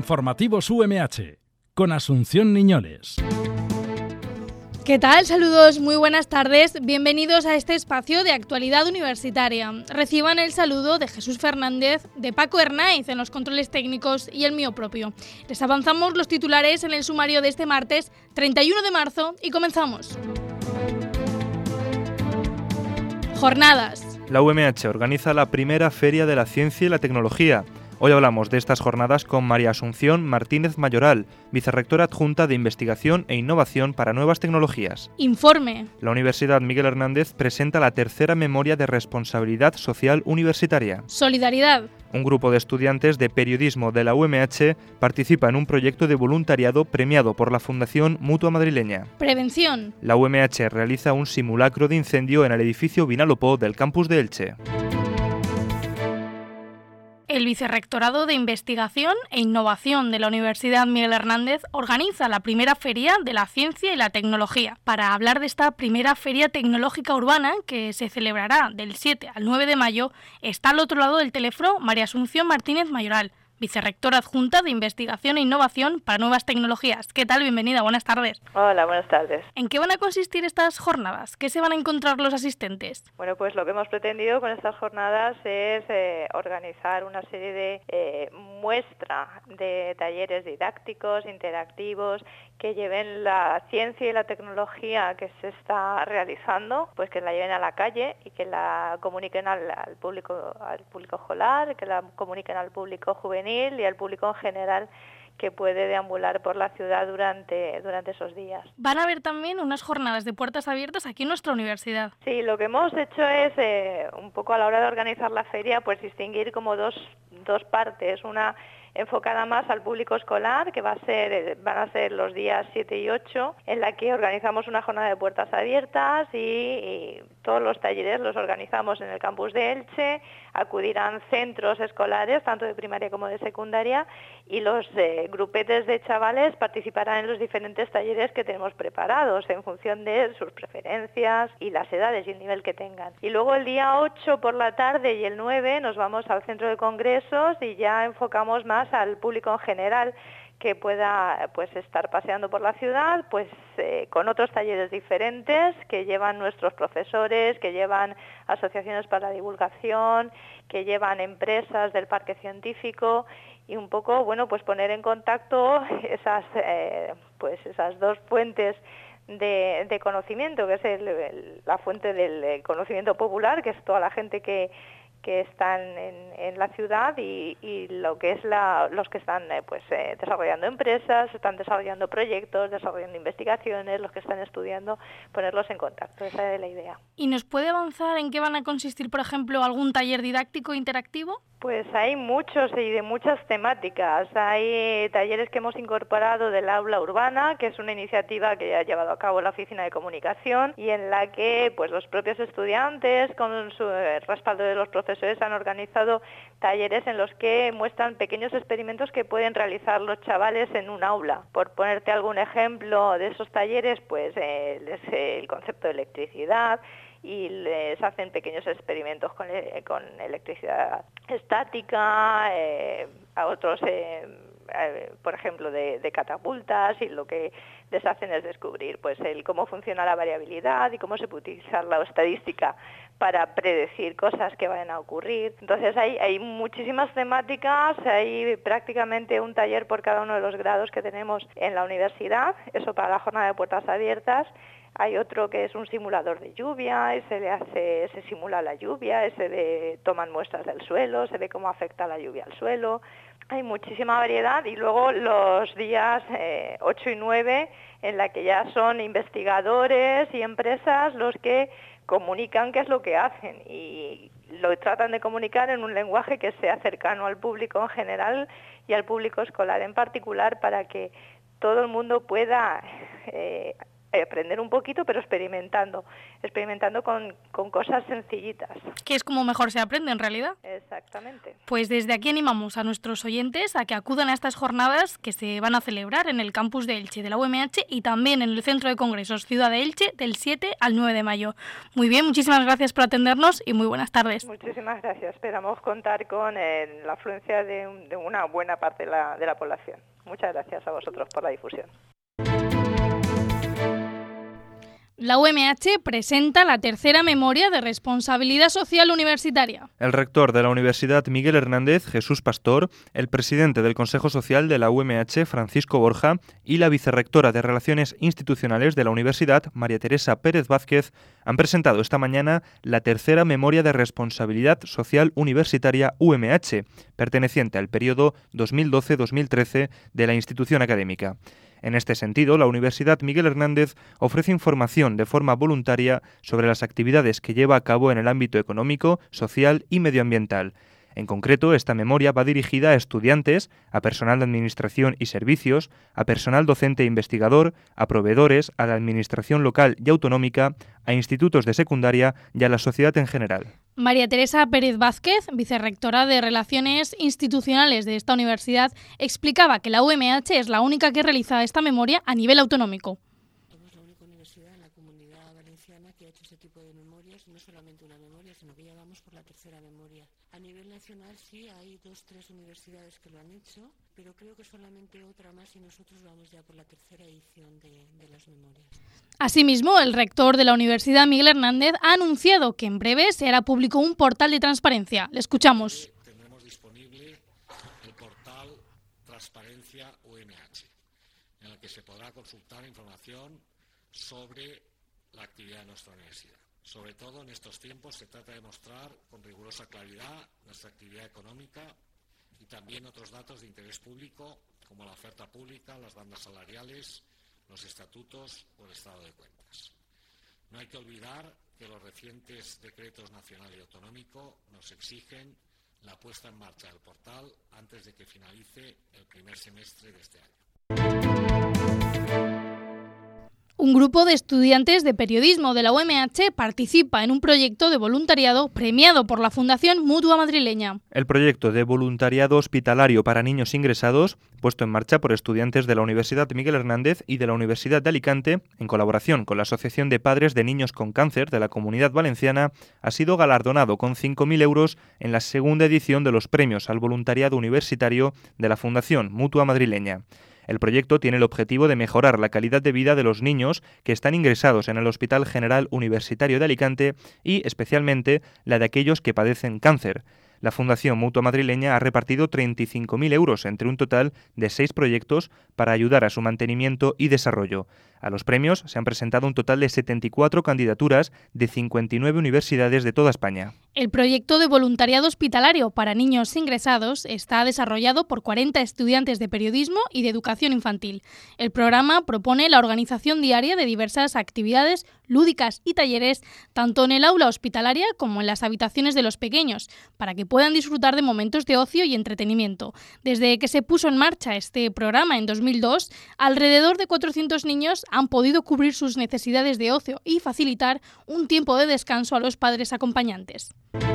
Informativos UMH, con Asunción Niñoles. ¿Qué tal? Saludos, muy buenas tardes. Bienvenidos a este espacio de actualidad universitaria. Reciban el saludo de Jesús Fernández, de Paco Hernáiz en los controles técnicos y el mío propio. Les avanzamos los titulares en el sumario de este martes 31 de marzo y comenzamos. Jornadas. La UMH organiza la primera Feria de la Ciencia y la Tecnología. Hoy hablamos de estas jornadas con María Asunción Martínez Mayoral, vicerrectora adjunta de Investigación e Innovación para Nuevas Tecnologías. Informe. La Universidad Miguel Hernández presenta la tercera Memoria de Responsabilidad Social Universitaria. Solidaridad. Un grupo de estudiantes de periodismo de la UMH participa en un proyecto de voluntariado premiado por la Fundación Mutua Madrileña. Prevención. La UMH realiza un simulacro de incendio en el edificio Vinalopó del campus de Elche. El Vicerrectorado de Investigación e Innovación de la Universidad Miguel Hernández organiza la primera Feria de la Ciencia y la Tecnología. Para hablar de esta primera Feria Tecnológica Urbana, que se celebrará del 7 al 9 de mayo, está al otro lado del teléfono María Asunción Martínez Mayoral, vicerrectora adjunta de Investigación e Innovación para Nuevas Tecnologías. ¿Qué tal? Bienvenida, buenas tardes. Hola, buenas tardes. ¿En qué van a consistir estas jornadas? ¿Qué se van a encontrar los asistentes? Bueno, pues lo que hemos pretendido con estas jornadas es organizar una serie de muestra de talleres didácticos, interactivos, que lleven la ciencia y la tecnología que se está realizando, pues que la lleven a la calle y que la comuniquen al público escolar, que la comuniquen al público juvenil y al público en general que puede deambular por la ciudad durante esos días. Van a haber también unas jornadas de puertas abiertas aquí en nuestra universidad. Sí, lo que hemos hecho es un poco a la hora de organizar la feria, pues distinguir como dos partes, una enfocada más al público escolar, que van a ser los días 7 y 8, en la que organizamos una jornada de puertas abiertas y todos los talleres los organizamos en el campus de Elche, acudirán centros escolares, tanto de primaria como de secundaria, y los grupetes de chavales participarán en los diferentes talleres que tenemos preparados en función de sus preferencias y las edades y el nivel que tengan. Y luego el día 8 por la tarde y el 9 nos vamos al centro de congresos y ya enfocamos más al público en general que pueda pues estar paseando por la ciudad, pues con otros talleres diferentes que llevan nuestros profesores, que llevan asociaciones para la divulgación, que llevan empresas del parque científico, y un poco, bueno, pues poner en contacto esas dos fuentes de conocimiento, que es la fuente del conocimiento popular, que es toda la gente que están en la ciudad, y lo que es los que están desarrollando empresas, están desarrollando proyectos, desarrollando investigaciones, los que están estudiando, ponerlos en contacto. Esa es la idea. ¿Y nos puede avanzar en qué van a consistir, por ejemplo, algún taller didáctico interactivo? Pues hay muchos y de muchas temáticas. Hay talleres que hemos incorporado del aula urbana, que es una iniciativa que ha llevado a cabo la Oficina de Comunicación y en la que pues los propios estudiantes, con su respaldo de los profesores, han organizado talleres en los que muestran pequeños experimentos que pueden realizar los chavales en un aula. Por ponerte algún ejemplo de esos talleres, pues el concepto de electricidad, y les hacen pequeños experimentos con electricidad estática, a otros, por ejemplo, de catapultas, y lo que les hacen es descubrir pues cómo funciona la variabilidad y cómo se puede utilizar la estadística para predecir cosas que vayan a ocurrir. Entonces hay muchísimas temáticas, hay prácticamente un taller por cada uno de los grados que tenemos en la universidad, eso para la jornada de puertas abiertas. Hay otro que es un simulador de lluvia, y se simula la lluvia, toman muestras del suelo, se ve cómo afecta la lluvia al suelo. Hay muchísima variedad, y luego los días 8 y 9, en la que ya son investigadores y empresas los que comunican qué es lo que hacen, y lo tratan de comunicar en un lenguaje que sea cercano al público en general y al público escolar en particular, para que todo el mundo pueda aprender un poquito, pero experimentando con cosas sencillitas. Que es como mejor se aprende en realidad. Exactamente. Pues desde aquí animamos a nuestros oyentes a que acudan a estas jornadas que se van a celebrar en el campus de Elche de la UMH y también en el Centro de Congresos Ciudad de Elche del 7 al 9 de mayo. Muy bien, muchísimas gracias por atendernos y muy buenas tardes. Muchísimas gracias. Esperamos contar con la afluencia de una buena parte de la población. Muchas gracias a vosotros por la difusión. La UMH presenta la tercera memoria de responsabilidad social universitaria. El rector de la Universidad Miguel Hernández, Jesús Pastor, el presidente del Consejo Social de la UMH, Francisco Borja, y la vicerrectora de Relaciones Institucionales de la Universidad, María Teresa Pérez Vázquez, han presentado esta mañana la tercera memoria de responsabilidad social universitaria UMH, perteneciente al periodo 2012-2013 de la institución académica. En este sentido, la Universidad Miguel Hernández ofrece información de forma voluntaria sobre las actividades que lleva a cabo en el ámbito económico, social y medioambiental. En concreto, esta memoria va dirigida a estudiantes, a personal de administración y servicios, a personal docente e investigador, a proveedores, a la administración local y autonómica, a institutos de secundaria y a la sociedad en general. María Teresa Pérez Vázquez, vicerrectora de Relaciones Institucionales de esta universidad, explicaba que la UMH es la única que realiza esta memoria a nivel autonómico. Somos la única universidad en la Comunidad Valenciana que ha hecho este tipo de memorias, no solamente una memoria, sino que ya vamos por la tercera memoria. A nivel nacional sí hay 2-3 universidades que lo han hecho, pero creo que solamente otra más y nosotros vamos ya por la tercera edición de las memorias. Asimismo, el rector de la Universidad Miguel Hernández ha anunciado que en breve se hará público un portal de transparencia. Le escuchamos. Tendremos disponible el portal Transparencia UMH, en el que se podrá consultar información sobre la actividad de nuestra universidad. Sobre todo en estos tiempos se trata de mostrar con rigurosa claridad nuestra actividad económica y también otros datos de interés público como la oferta pública, las bandas salariales, los estatutos o el estado de cuentas. No hay que olvidar que los recientes decretos nacional y autonómico nos exigen la puesta en marcha del portal antes de que finalice el primer semestre de este año. Un grupo de estudiantes de periodismo de la UMH participa en un proyecto de voluntariado premiado por la Fundación Mutua Madrileña. El proyecto de voluntariado hospitalario para niños ingresados, puesto en marcha por estudiantes de la Universidad Miguel Hernández y de la Universidad de Alicante, en colaboración con la Asociación de Padres de Niños con Cáncer de la Comunidad Valenciana, ha sido galardonado con 5.000 euros en la segunda edición de los premios al voluntariado universitario de la Fundación Mutua Madrileña. El proyecto tiene el objetivo de mejorar la calidad de vida de los niños que están ingresados en el Hospital General Universitario de Alicante y, especialmente, la de aquellos que padecen cáncer. La Fundación Mutua Madrileña ha repartido 35.000 euros entre un total de 6 proyectos para ayudar a su mantenimiento y desarrollo. A los premios se han presentado un total de 74 candidaturas de 59 universidades de toda España. El proyecto de voluntariado hospitalario para niños ingresados está desarrollado por 40 estudiantes de periodismo y de educación infantil. El programa propone la organización diaria de diversas actividades lúdicas y talleres, tanto en el aula hospitalaria como en las habitaciones de los pequeños, para que puedan disfrutar de momentos de ocio y entretenimiento. Desde que se puso en marcha este programa en 2002, alrededor de 400 niños han podido cubrir sus necesidades de ocio y facilitar un tiempo de descanso a los padres acompañantes.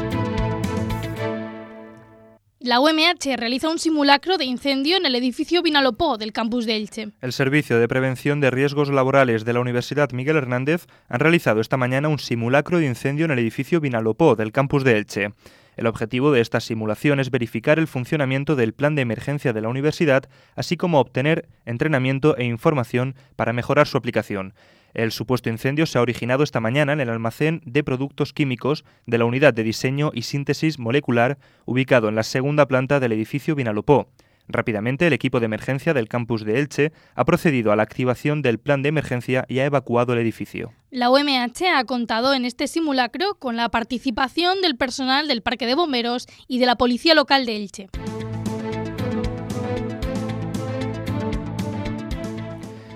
La UMH realiza un simulacro de incendio en el edificio Vinalopó del campus de Elche. El Servicio de Prevención de Riesgos Laborales de la Universidad Miguel Hernández han realizado esta mañana un simulacro de incendio en el edificio Vinalopó del campus de Elche. El objetivo de esta simulación es verificar el funcionamiento del plan de emergencia de la universidad, así como obtener entrenamiento e información para mejorar su aplicación. El supuesto incendio se ha originado esta mañana en el almacén de productos químicos de la Unidad de Diseño y Síntesis Molecular, ubicado en la segunda planta del edificio Vinalopó. Rápidamente, el equipo de emergencia del campus de Elche ha procedido a la activación del plan de emergencia y ha evacuado el edificio. La UMH ha contado en este simulacro con la participación del personal del Parque de Bomberos y de la Policía Local de Elche.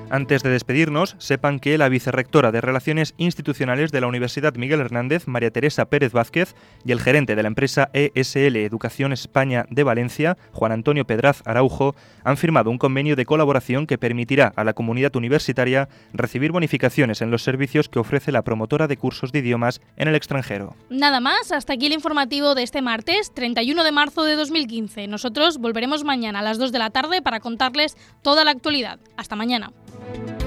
Antes de despedirnos, sepan que la vicerrectora de Relaciones Institucionales de la Universidad Miguel Hernández, María Teresa Pérez Vázquez, y el gerente de la empresa ESL Educación España de Valencia, Juan Antonio Pedraz Araujo, han firmado un convenio de colaboración que permitirá a la comunidad universitaria recibir bonificaciones en los servicios que ofrece la promotora de cursos de idiomas en el extranjero. Nada más, hasta aquí el informativo de este martes, 31 de marzo de 2015. Nosotros volveremos mañana a las 2 de la tarde para contarles toda la actualidad. Hasta mañana.